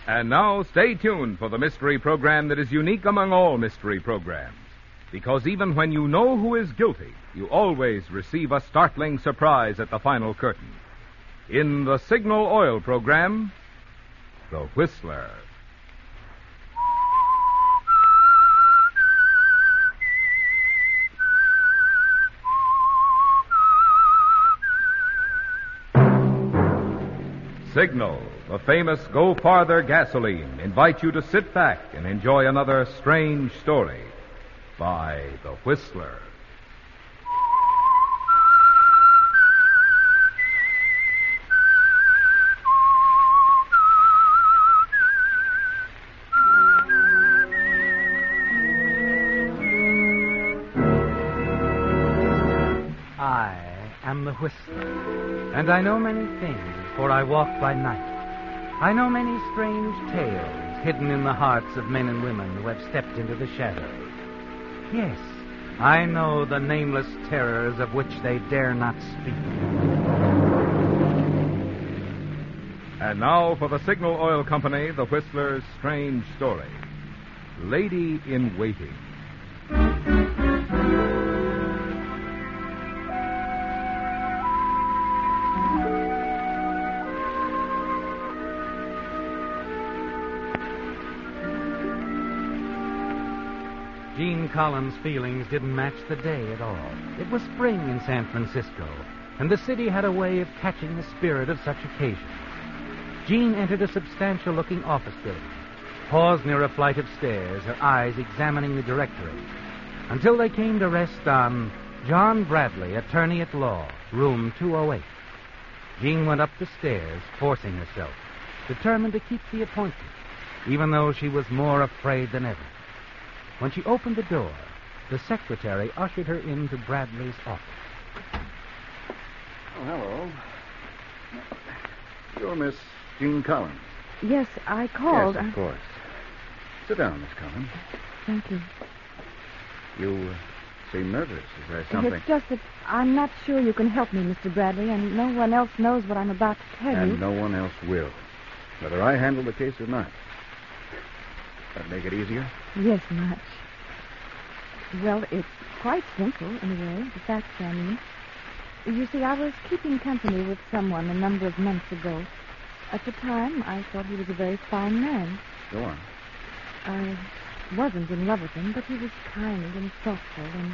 And now, stay tuned for the mystery program that is unique among all mystery programs. Because even when you know who is guilty, you always receive a startling surprise at the final curtain. In the Signal Oil program, The Whistler. Signal, the famous Go Farther gasoline, invites you to sit back and enjoy another strange story by The Whistler. I am the Whistler, and I know many things, for I walk by night. I know many strange tales hidden in the hearts of men and women who have stepped into the shadows. Yes, I know the nameless terrors of which they dare not speak. And now for the Signal Oil Company, The Whistler's strange story. Lady in Waiting. Gene Collins' feelings didn't match the day at all. It was spring in San Francisco, and the city had a way of catching the spirit of such occasions. Gene entered a substantial-looking office building, paused near a flight of stairs, her eyes examining the directory, until they came to rest on John Bradley, attorney at law, room 208. Gene went up the stairs, forcing herself, determined to keep the appointment, even though she was more afraid than ever. When she opened the door, the secretary ushered her into Bradley's office. Oh, hello. You're Miss Jean Collins. Yes, I called. Yes, of course. Sit down, Miss Collins. Thank you. You seem nervous. Is there something? It's just that I'm not sure you can help me, Mr. Bradley, and no one else knows what I'm about to tell you. And no one else will, whether I handle the case or not. That make it easier? Yes, much. Well, it's quite simple, anyway, the facts, I mean. You see, I was keeping company with someone a number of months ago. At the time, I thought he was a very fine man. Go on. I wasn't in love with him, but he was kind and thoughtful and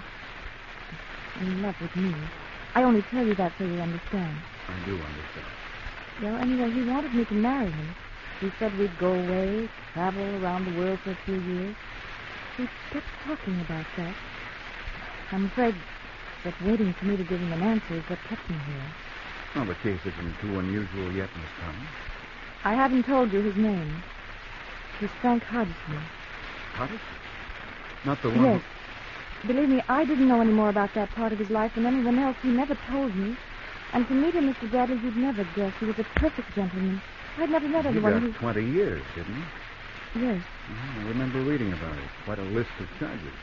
in love with me. I only tell you that so you understand. I do understand. Well, anyway, he wanted me to marry him. He said we'd go away, travel around the world for a few years. He kept talking about that. I'm afraid that waiting for me to give him an answer is what kept me here. Well, the case isn't too unusual yet, Miss Collins. I haven't told you his name. He's Frank Hodgson. Hodgson? Not the one Yes. Believe me, I didn't know any more about that part of his life than anyone else. He never told me. And to meet him, Mr. Bradley, you'd never guess. He was a perfect gentleman. I'd never met anyone He who... got 20 years, didn't he? Yes. I remember reading about it. Quite a list of charges.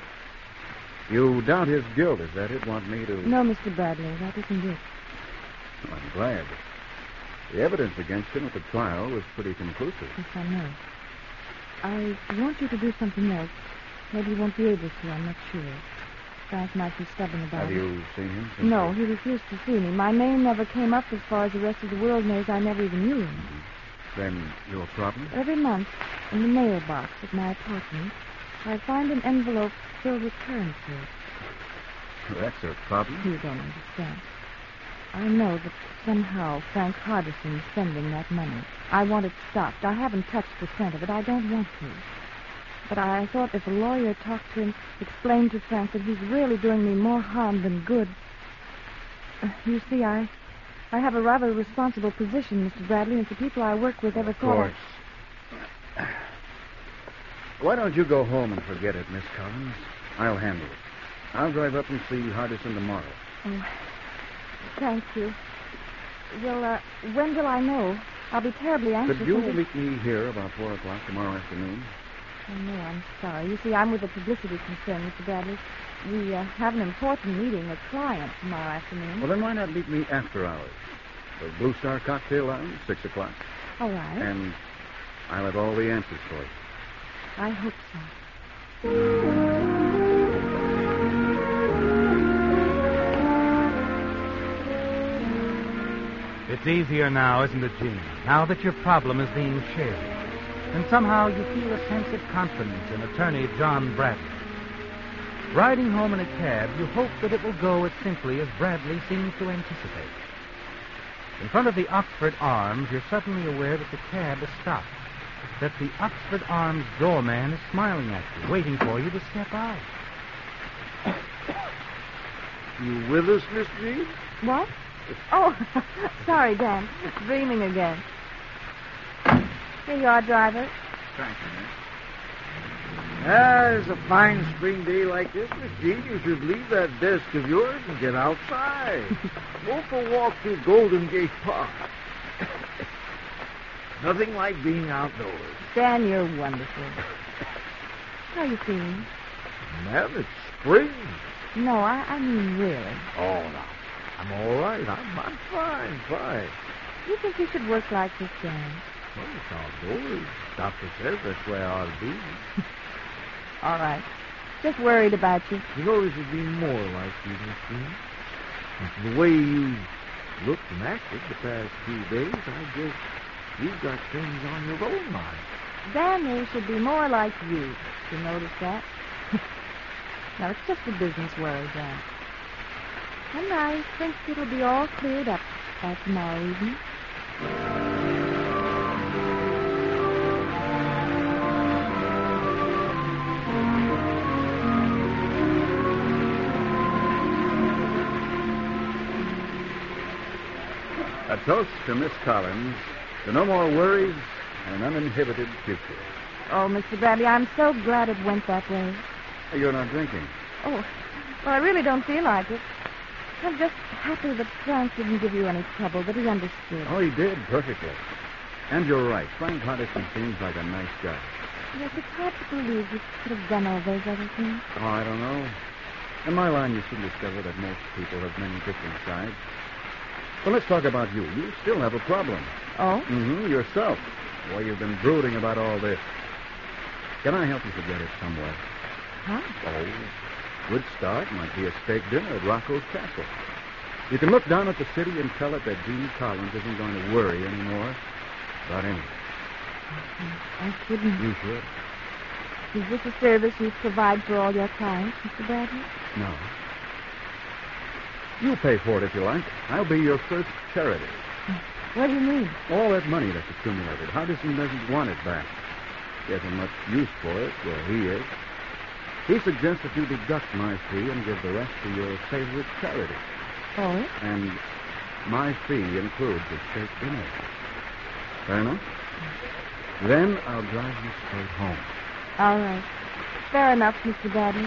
You doubt his guilt, is that it? Want me to... No, Mr. Bradley, that isn't it. Well, I'm glad. The evidence against him at the trial was pretty conclusive. Yes, I know. I want you to do something else. Maybe you won't be able to, I'm not sure. Frank might be stubborn about Have it. you seen him since? No, he refused to see me. My name never came up as far as the rest of the world knows. I never even knew him. Then your problem? Every month, in the mailbox at my apartment, I find an envelope filled with currency. That's a problem. You don't understand. I know that somehow Frank Hardison's sending that money. I want it stopped. I haven't touched a cent of it. I don't want to. But I thought if a lawyer talked to him, explained to Frank that he's really doing me more harm than good. You see, I have a rather responsible position, Mr. Bradley, and if the people I work with ever thought... Of course. Why don't you go home and forget it, Miss Collins? I'll handle it. I'll drive up and see Hardison tomorrow. Oh, thank you. Well, when will I know? I'll be terribly anxious. Could you meet me here about 4 o'clock tomorrow afternoon? Oh, no, I'm sorry. You see, I'm with a publicity concern, Mr. Bradley. We have an important meeting, a client, tomorrow afternoon. Well, then why not meet me after hours? The Blue Star Cocktail Lounge, 6 o'clock. All right. And I'll have all the answers for you. I hope so. It's easier now, isn't it, Jean? Now that your problem is being shared. And somehow you feel a sense of confidence in attorney John Bradley. Riding home in a cab, you hope that it will go as simply as Bradley seems to anticipate. In front of the Oxford Arms, you're suddenly aware that the cab has stopped. That the Oxford Arms doorman is smiling at you, waiting for you to step out. You with us, Miss Jean? What? Oh, sorry, Dan. Dreaming again. Here you are, driver. Thank you, miss. It's a fine spring day like this, Miss Jean. You should leave that desk of yours and get outside. Go for a walk through Golden Gate Park. Nothing like being outdoors. Dan, you're wonderful. How are you feeling? Ma'am, it's spring. No, I mean really. Oh, no. I'm all right. I'm fine. You think you should work like this, Dan? Well, it's outdoors. Doctor says that's where I ought to be. All right. Just worried about you. You know, there should be more like you, Miss Jean. The way you looked and acted the past few days, I guess you've got things on your own mind. Dan, there should be more like you. You notice that? Now, it's just a business worry, Dan. And I think it'll be all cleared up by tomorrow evening. A toast to Miss Collins, to no more worries and an uninhibited future. Oh, Mr. Bradley, I'm so glad it went that way. You're not drinking. Oh, well, I really don't feel like it. I'm just happy that Frank didn't give you any trouble, that he understood. Oh, he did, perfectly. And you're right. Frank Hardison seems like a nice guy. Yes, it's hard to believe you could have done all those other things. Oh, I don't know. In my line, you soon discover that most people have many different sides. Well, let's talk about you. You still have a problem. Oh? Mm-hmm, yourself. Why, you've been brooding about all this. Can I help you forget it somewhere? Huh? Oh, good start might be a steak dinner at Rocco's Castle. You can look down at the city and tell it that Jean Collins isn't going to worry anymore about anything. I shouldn't. You should. Is this a service you provide for all your clients, Mr. Bradley? No. You pay for it if you like. I'll be your first charity. What do you mean? All that money that's accumulated, Hardison doesn't want it back. He hasn't much use for it where he is. He suggests that you deduct my fee and give the rest to your favorite charity. Oh? And my fee includes a steak dinner. Fair enough? Then I'll drive you straight home. All right. Fair enough, Mr. Bradley.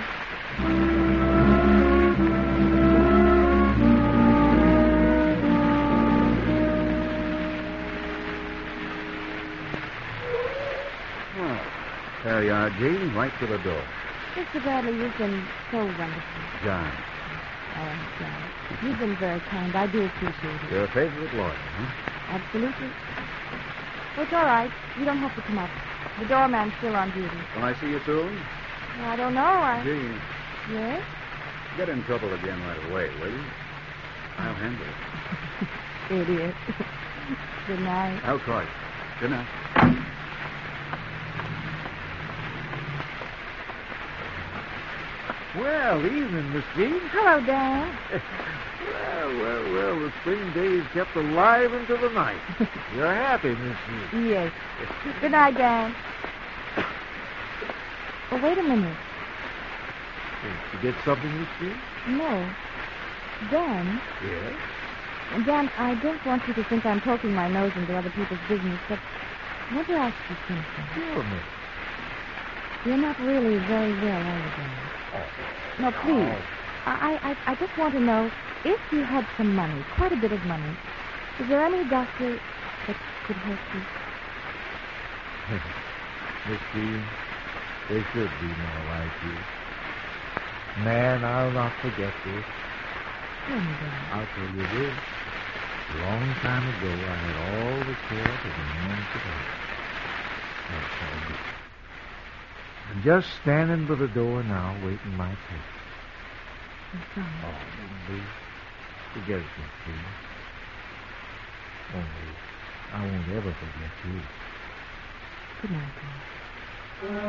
There you are, Jean, right to the door. Mr. Bradley, you've been so wonderful. John, Oh, John. You've been very kind. I do appreciate it. your favorite lawyer, huh? Absolutely. Oh, it's all right. You don't have to come up. The doorman's still on duty. Will I see you soon? I don't know. Jean, Yes? get in trouble again right away, will you? I'll handle it. Idiot. Good night. I'll call you. Good night. Well, evening, Miss Jean. Hello, Dan. Well, the spring days kept alive into the night. You're happy, Miss Jean. Yes. Good night, Dan. Oh, wait a minute. Did you get something, Miss Jean? No. Dan. Yes? Dan, I don't want you to think I'm poking my nose into other people's business, but I want to ask you something. Sure, Miss. You're not really very well, are you, Dan? No, please. I just want to know, if you had some money, quite a bit of money, is there any doctor that could help you? Miss Jean, they should be more like you. Man, I'll not forget this. Tell me, Dan. I'll tell you this. A long time ago, I had all the care that a man could have. just standing by the door now, waiting my turn. I'm sorry. Oh, Lee, forget it, Miss Jean. Only, I won't ever forget you. Good night, Paul.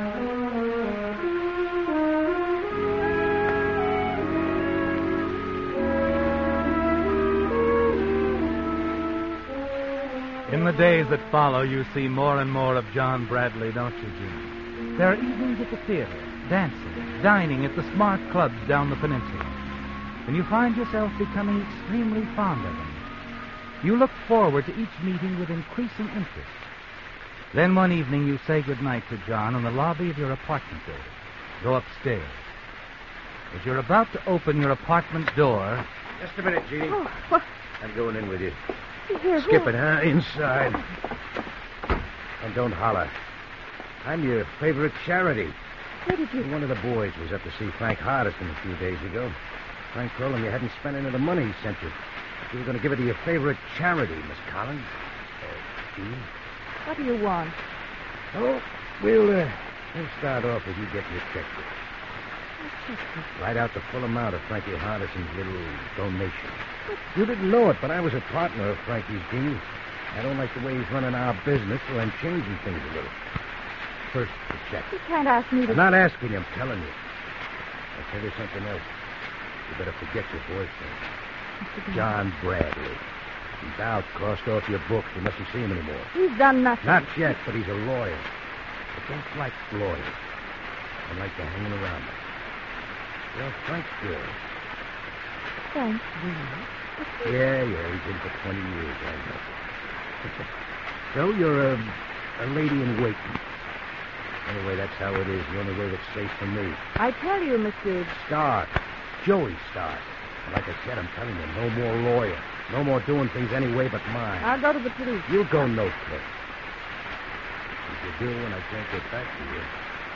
In the days that follow, you see more and more of John Bradley, don't you, Jim? There are evenings at the theater, dancing, dining at the smart clubs down the peninsula. And you find yourself becoming extremely fond of him. You look forward to each meeting with increasing interest. Then one evening you say goodnight to John in the lobby of your apartment building. Go upstairs. As you're about to open your apartment door... Just a minute, Jeannie. Oh, what? I'm going in with you. Here, Skip it, huh? Inside. And don't holler. I'm your favorite charity. Where did you... One of the boys was up to see Frank Hardison a few days ago. Frank told him you hadn't spent any of the money he sent you. You were going to give it to your favorite charity, Miss Collins. Jean? What do you want? Oh, we'll start off with you getting your checkbook. Write out the full amount of Frankie Hardison's little donation. You didn't know it, but I was a partner of Frankie's, Jean. I don't like the way he's running our business, so I'm changing things a little. First, the check. You can't ask me to... I'm not asking you, I'm telling you. I'll tell you something else. You better forget your boyfriend. John Bradley. He's out, crossed off your books. You mustn't see him anymore. He's done nothing. Not yet, but he's a lawyer. I don't like lawyers. I like to hanging around them. Well, Frank's good. Thanks, really. Yeah, he's in for 20 years, I know. So you're a lady in waiting. Anyway, that's how it is. The only way that's safe for me. I tell you, Mr. Stark. Joey Stark. And like I said, I'm telling you, no more lawyer. No more doing things any way but mine. I'll go to the police. You'll go no place. If you do, and I can't get back to you.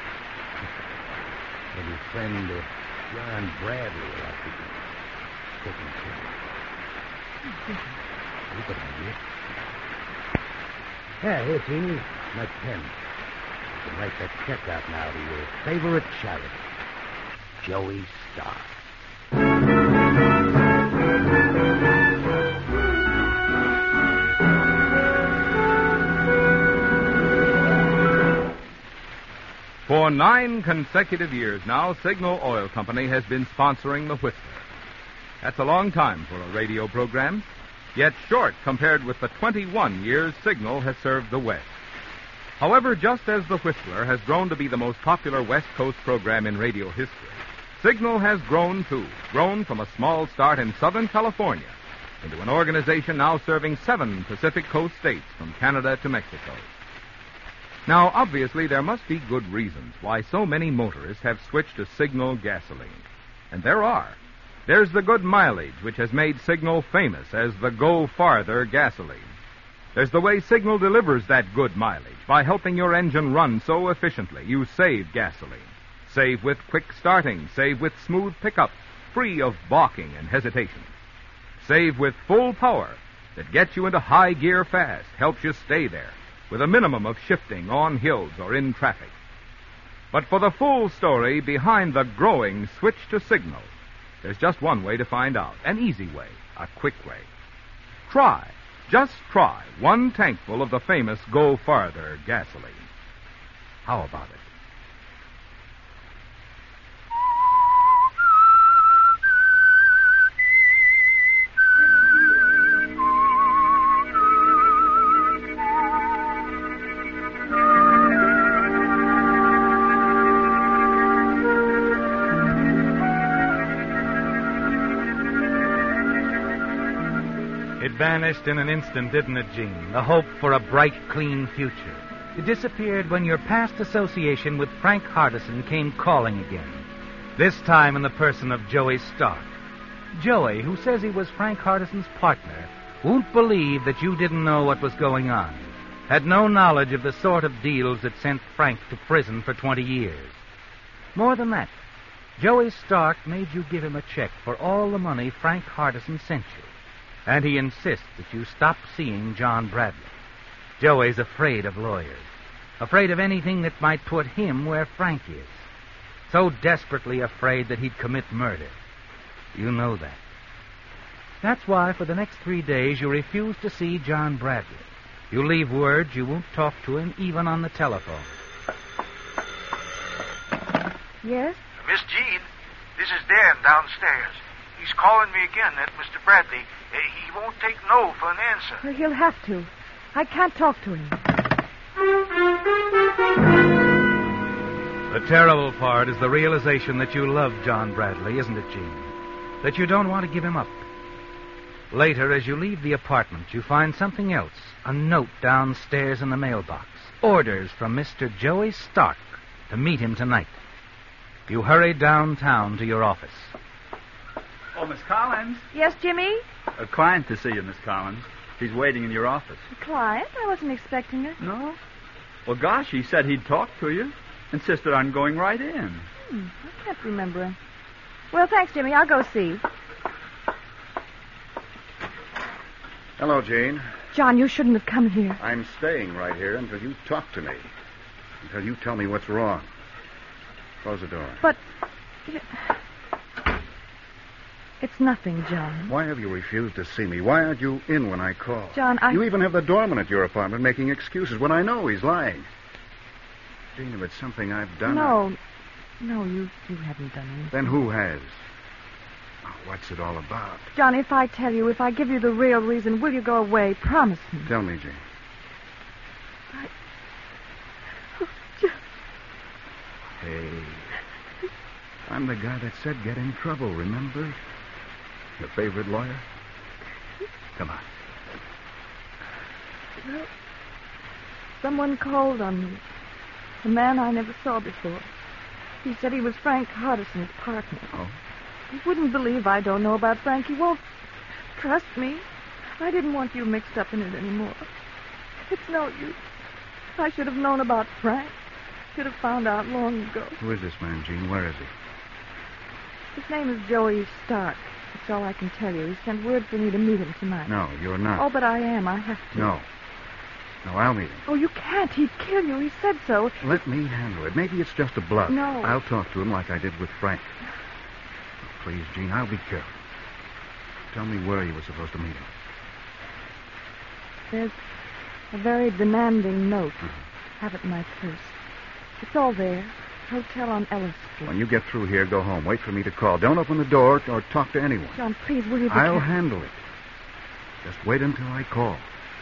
And your friend, John Bradley, will have to be taken care of. You put on here. Yeah, here, Teeny. My pen. You can write that check out now to your favorite charity, Joey Stark. For 9 consecutive years now, Signal Oil Company has been sponsoring The Whistler. That's a long time for a radio program, yet short compared with the 21 years Signal has served the West. However, just as The Whistler has grown to be the most popular West Coast program in radio history, Signal has grown, too, grown from a small start in Southern California into an organization now serving 7 Pacific Coast states from Canada to Mexico. Now, obviously, there must be good reasons why so many motorists have switched to Signal gasoline. And there are. There's the good mileage, which has made Signal famous as the Go Farther gasoline. There's the way Signal delivers that good mileage by helping your engine run so efficiently you save gasoline. Save with quick starting, save with smooth pickup, free of balking and hesitation. Save with full power that gets you into high gear fast, helps you stay there, with a minimum of shifting on hills or in traffic. But for the full story behind the growing switch to Signal, there's just one way to find out, an easy way, a quick way. Just try 1 tankful of the famous Go Farther gasoline. How about it? It vanished in an instant, didn't it, Gene? The hope for a bright, clean future. It disappeared when your past association with Frank Hardison came calling again. This time in the person of Joey Stark. Joey, who says he was Frank Hardison's partner, won't believe that you didn't know what was going on. Had no knowledge of the sort of deals that sent Frank to prison for 20 years. More than that, Joey Stark made you give him a check for all the money Frank Hardison sent you. And he insists that you stop seeing John Bradley. Joey's afraid of lawyers. Afraid of anything that might put him where Frank is. So desperately afraid that he'd commit murder. You know that. That's why for the next 3 days you refuse to see John Bradley. You leave word you won't talk to him even on the telephone. Yes? Miss Jean, this is Dan downstairs. He's calling me again, that Mr. Bradley. He won't take no for an answer. Well, he'll have to. I can't talk to him. The terrible part is the realization that you love John Bradley, isn't it, Jean? That you don't want to give him up. Later, as you leave the apartment, you find something else. A note downstairs in the mailbox. Orders from Mr. Joey Stark to meet him tonight. You hurry downtown to your office. Oh, Miss Collins. Yes, Jimmy? A client to see you, Miss Collins. He's waiting in your office. A client? I wasn't expecting her. No? Well, gosh, he said he'd talk to you. Insisted on going right in. I can't remember him. Well, thanks, Jimmy. I'll go see. Hello, Jane. John, you shouldn't have come here. I'm staying right here until you talk to me. Until you tell me what's wrong. Close the door. But... It's nothing, John. Why have you refused to see me? Why aren't you in when I call? John, You even have the doorman at your apartment making excuses when I know he's lying. Jane, if it's something I've done... No, you haven't done anything. Then who has? Oh, what's it all about? John, if I tell you, if I give you the real reason, will you go away? Promise me. Tell me, Jane. Hey, I'm the guy that said get in trouble, remember? Your favorite lawyer? Come on. Well, someone called on me. A man I never saw before. He said he was Frank Hardison's partner. Oh? He wouldn't believe I don't know about Frank. He won't trust me. I didn't want you mixed up in it anymore. It's no use. I should have known about Frank. Should have found out long ago. Who is this man, Gene? Where is he? His name is Joey Stark. That's all I can tell you. He sent word for me to meet him tonight. No, you're not. Oh, but I am. I have to. No, I'll meet him. Oh, you can't. He'd kill you. He said so. Let me handle it. Maybe it's just a bluff. No. I'll talk to him like I did with Frank. Oh, please, Gene, I'll be careful. Tell me where you were supposed to meet him. There's a very demanding note. Have it in my purse. It's all there. Hotel on Ellis Street. When you get through here, go home. Wait for me to call. Don't open the door or talk to anyone. John, please, will you be I'll careful? handle it. Just wait until I call.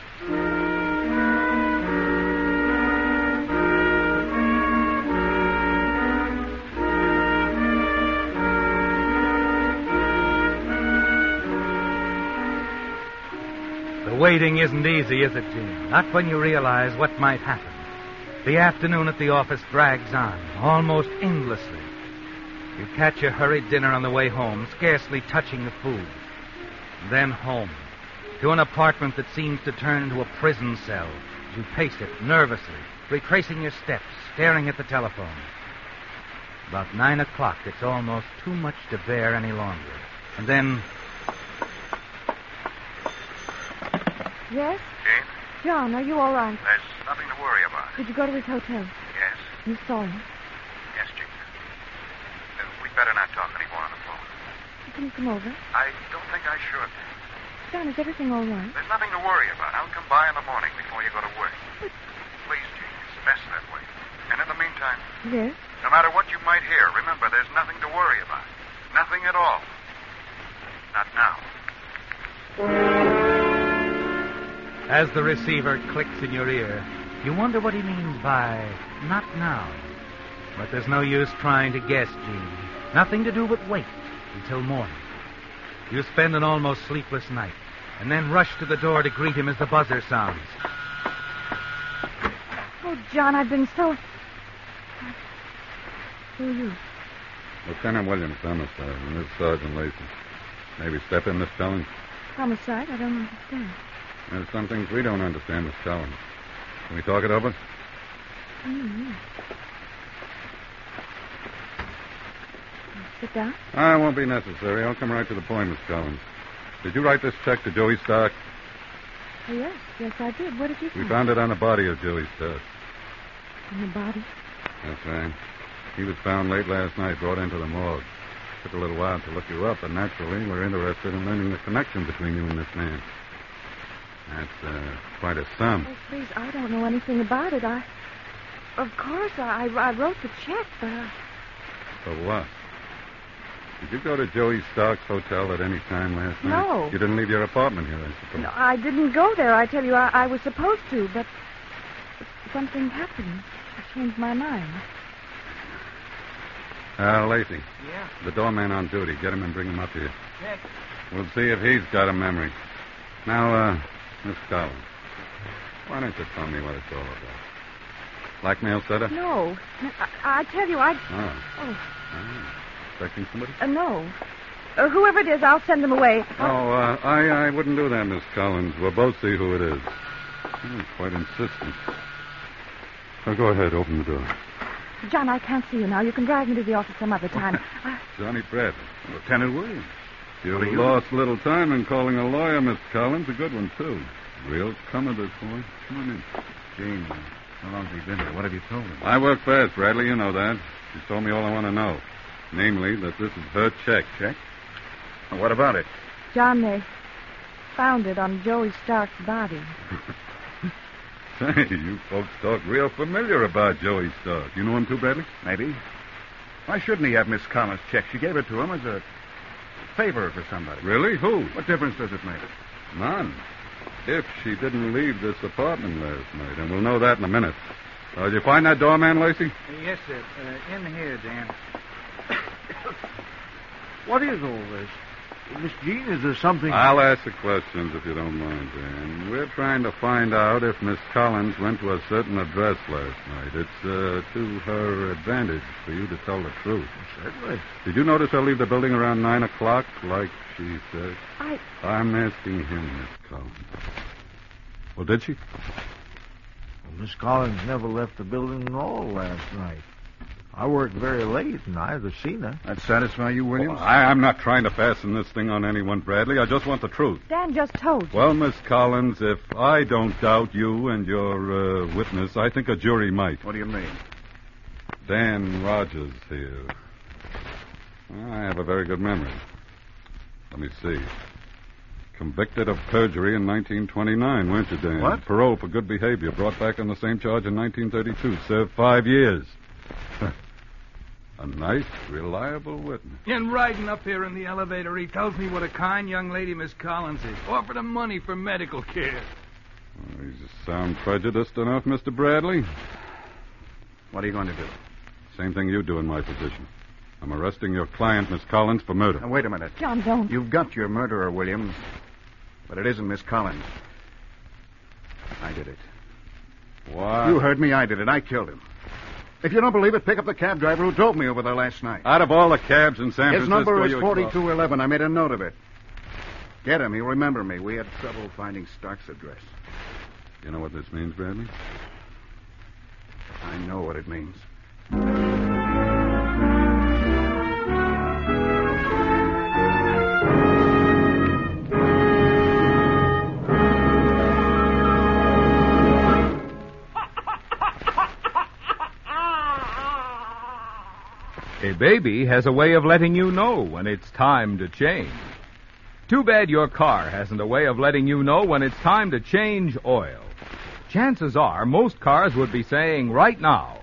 The waiting isn't easy, is it, Gene? Not when you realize what might happen. The afternoon at the office drags on, almost endlessly. You catch a hurried dinner on the way home, scarcely touching the food. And then home, to an apartment that seems to turn into a prison cell. You pace it nervously, retracing your steps, staring at the telephone. About 9 o'clock, it's almost too much to bear any longer. And then... Yes? Jane, John, are you all right? there's nothing to worry about. Did you go to his hotel? Yes, You saw him. yes, Jane. We'd better not talk anymore on the phone. Can you come over? I don't think I should. John, is everything all right? There's nothing to worry about. I'll come by in the morning before you go to work. Please, Jane, it's best that way. And in the meantime, Yes? no matter what you might hear, remember, there's nothing to worry about. Nothing at all. Not now. As the receiver clicks in your ear, you wonder what he means by not now. But there's no use trying to guess, Gene. Nothing to do but wait until morning. You spend an almost sleepless night, and then rush to the door to greet him as the buzzer sounds. Oh, John, I've been so... Who are you? Lieutenant Williams, homicide, and this is Sergeant Lacey. Maybe step in, Miss Collins. Homicide? I don't understand. There's some things we don't understand, Miss Collins. Can we talk it over? Mm-hmm. Sit down. It won't be necessary. I'll come right to the point, Miss Collins. Did you write this check to Joey Stark? Oh, yes, I did. What did you We find? found it on the body of Joey Stark. And the body? That's right. He was found late last night, brought into the morgue. Took a little while to look you up, and naturally, we're interested in learning the connection between you and this man. That's quite a sum. Oh, please, I don't know anything about it. Of course, I wrote the check, but For what? Did you go to Joey Stark's hotel at any time last night? No. You didn't leave your apartment here, I suppose. no, I didn't go there. I tell you, I was supposed to, but something happened. I changed my mind. Lacey. Yeah? The doorman on duty. Get him and bring him up here. Check. We'll see if he's got a memory. Now, Miss Collins, why don't you tell me what it's all about? Blackmail setup? No. I tell you, Oh. Expecting somebody? No. Whoever it is, I'll send them away. I wouldn't do that, Miss Collins. We'll both see who it is. Quite insistent. Now, go ahead, open the door. John, I can't see you now. You can drag me to the office some other time. Johnny Bradley. Lieutenant Williams. You lost little time in calling a lawyer, Miss Collins. A good one, too. Real comer, this boy. Come on in. Gene, how long's he been here? What have you told him? I work fast, Bradley. You know that. She told me all I want to know. Namely, that this is her check. Check? Well, what about it? John, they found it on Joey Stark's body. Say, you folks talk real familiar about Joey Stark. You know him too, Bradley? Maybe. Why shouldn't he have Miss Collins' check? She gave it to him as a favor for somebody. Really? Who? What difference does it make? None. If she didn't leave this apartment last night, and we'll know that in a minute. Did you find that doorman, Lacey? Yes, sir. In here, Dan. What is all this? Miss Jean, is there something... I'll ask the questions if you don't mind, Dan. We're trying to find out if Miss Collins went to a certain address last night. It's to her advantage for you to tell the truth. Certainly. Did you notice her leave the building around 9 o'clock, like she said? I'm asking him, Miss Collins. Well, did she? Well, Miss Collins never left the building at all last night. I worked very late, and I never seen her. That satisfy you, Williams? I'm not trying to fasten this thing on anyone, Bradley. I just want the truth. Dan just told you. Well, Miss Collins, if I don't doubt you and your witness, I think a jury might. What do you mean? Dan Rogers here. I have a very good memory. Let me see. Convicted of perjury in 1929, weren't you, Dan? What? Parole for good behavior. Brought back on the same charge in 1932. Served 5 years. A nice, reliable witness. And riding up here in the elevator, he tells me what a kind young lady Miss Collins is. Offered him money for medical care. Well, you sound prejudiced enough, Mr. Bradley. What are you going to do? Same thing you do in my position. I'm arresting your client, Miss Collins, for murder. Now, wait a minute. John, don't. You've got your murderer, Williams. But it isn't Miss Collins. I did it. What? You heard me. I did it. I killed him. If you don't believe it, pick up the cab driver who drove me over there last night. Out of all the cabs in San His Francisco... number is 4211. I made a note of it. Get him. He'll remember me. We had trouble finding Stark's address. You know what this means, Bradley? I know what it means. A baby has a way of letting you know when it's time to change. Too bad your car hasn't a way of letting you know when it's time to change oil. Chances are most cars would be saying right now,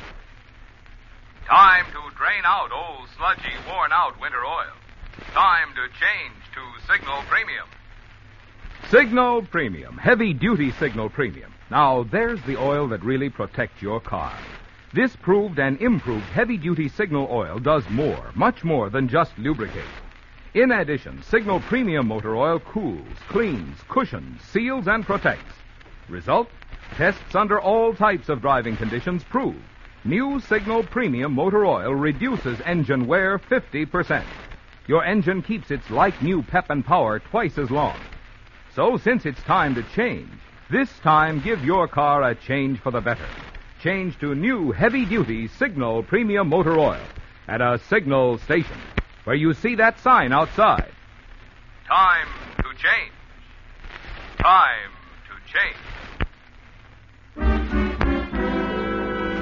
time to drain out old, sludgy, worn-out winter oil. Time to change to Signal Premium. Signal Premium, heavy-duty Signal Premium. Now, there's the oil that really protects your car. This proved and improved heavy-duty Signal oil does more, much more than just lubricate. In addition, Signal Premium motor oil cools, cleans, cushions, seals, and protects. Result? Tests under all types of driving conditions prove. New Signal Premium motor oil reduces engine wear 50%. Your engine keeps its like-new pep and power twice as long. So, since it's time to change, this time give your car a change for the better. Change to new heavy-duty Signal Premium motor oil at a Signal station where you see that sign outside. Time to change. Time to change.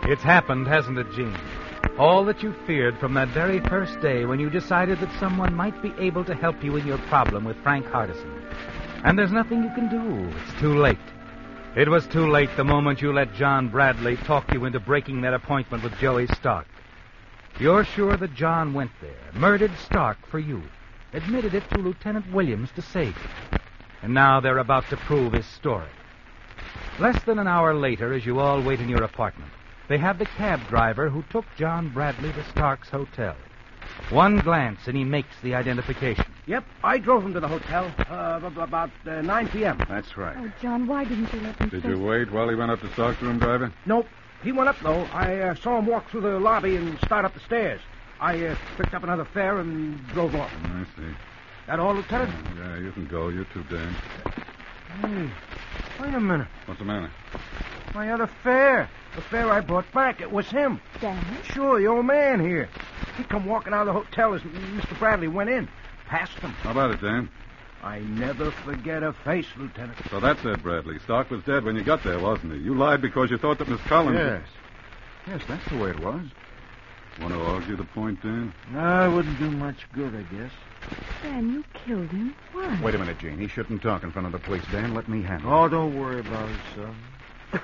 It's happened, hasn't it, Gene? All that you feared from that very first day when you decided that someone might be able to help you in your problem with Frank Hardison. And there's nothing you can do. It's too late. It was too late the moment you let John Bradley talk you into breaking that appointment with Joey Stark. You're sure that John went there, murdered Stark for you, admitted it to Lieutenant Williams to save you. And now they're about to prove his story. Less than an hour later, as you all wait in your apartment, they have the cab driver who took John Bradley to Stark's hotel. One glance, and he makes the identification. Yep, I drove him to the hotel about 9 p.m. That's right. Oh, John, why didn't you let me Did stay? you wait while he went up to Stark's room, driver? Nope. He went up, though. I saw him walk through the lobby and start up the stairs. I picked up another fare and drove off. I see. That all, Lieutenant? Yeah, you can go. You're too damned. Hey, wait a minute. What's the matter? My other fare. The fare I brought back. It was him. Daniel? Sure, the old man here. He come walking out of the hotel as Mr. Bradley went in. Past him. How about it, Dan? I never forget a face, Lieutenant. So that's it, Bradley. Stark was dead when you got there, wasn't he? You lied because you thought that Miss Collins... Yes. Yes, that's the way it was. Want to argue the point, Dan? No, it wouldn't do much good, I guess. Dan, you killed him. Why? Wait a minute, Gene. He shouldn't talk in front of the police, Dan. Let me handle it. Oh, don't worry about it, son.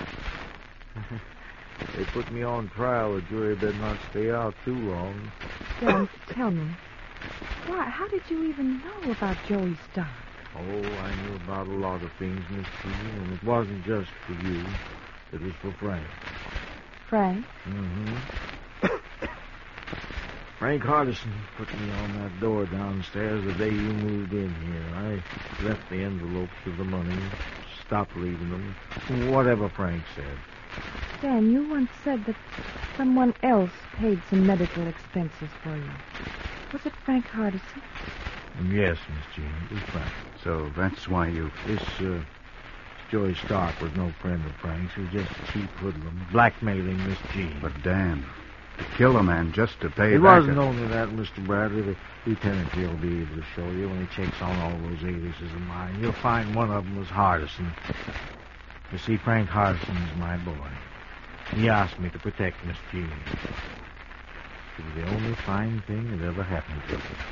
They put me on trial. The jury better not stay out too long. Dan, tell me. Why? How did you even know about Joey Stark? Oh, I knew about a lot of things, Miss Jean, and it wasn't just for you. It was for Frank. Frank? Mm-hmm. Frank Hardison put me on that door downstairs the day you moved in here. I left the envelopes with the money, stopped leaving them, whatever Frank said. Dan, you once said that someone else paid some medical expenses for you. Was it Frank Hardison? Yes, Miss Jean, it was Frank. So that's why you... This Joey Stark was no friend of Frank's. He was just a cheap hoodlum, blackmailing Miss Jean. But, Dan, to kill a man just to pay It back... wasn't only that, Mr. Bradley. The lieutenant here will be able to show you when he checks on all those aliases of mine. You'll find one of them was Hardison. You see, Frank Hardison is my boy. He asked me to protect Miss Jean. It was the only fine thing that ever happened to her.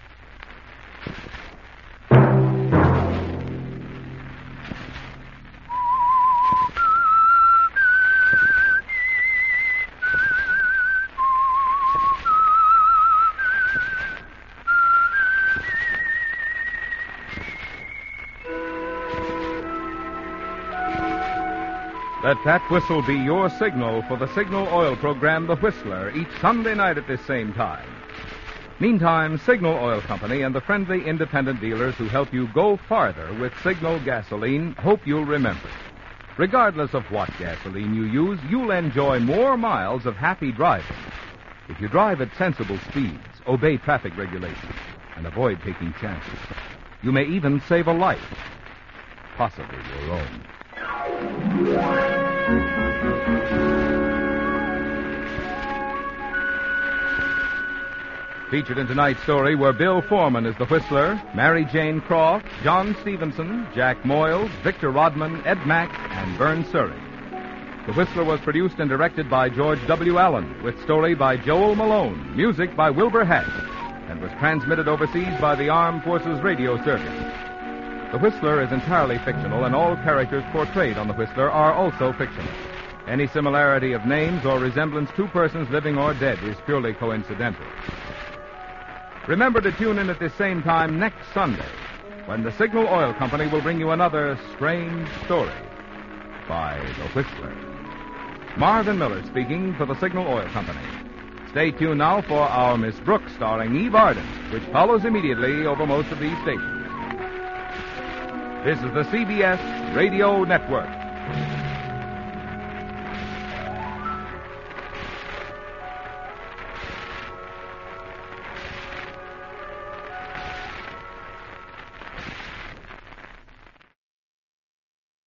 Let that whistle be your signal for the Signal Oil program, The Whistler, each Sunday night at this same time. Meantime, Signal Oil Company and the friendly independent dealers who help you go farther with Signal gasoline hope you'll remember. Regardless of what gasoline you use, you'll enjoy more miles of happy driving. If you drive at sensible speeds, obey traffic regulations, and avoid taking chances, you may even save a life, possibly your own. Featured in tonight's story were Bill Foreman as the Whistler, Mary Jane Croft, John Stevenson, Jack Moyles, Victor Rodman, Ed Mack, and Vern Surrey. The Whistler was produced and directed by George W. Allen, with story by Joel Malone, music by Wilbur Hatch, and was transmitted overseas by the Armed Forces Radio Service. The Whistler is entirely fictional, and all characters portrayed on The Whistler are also fictional. Any similarity of names or resemblance to persons living or dead is purely coincidental. Remember to tune in at this same time next Sunday, when the Signal Oil Company will bring you another strange story by The Whistler. Marvin Miller speaking for the Signal Oil Company. Stay tuned now for our Miss Brooks, starring Eve Arden, which follows immediately over most of these stations. This is the CBS Radio Network.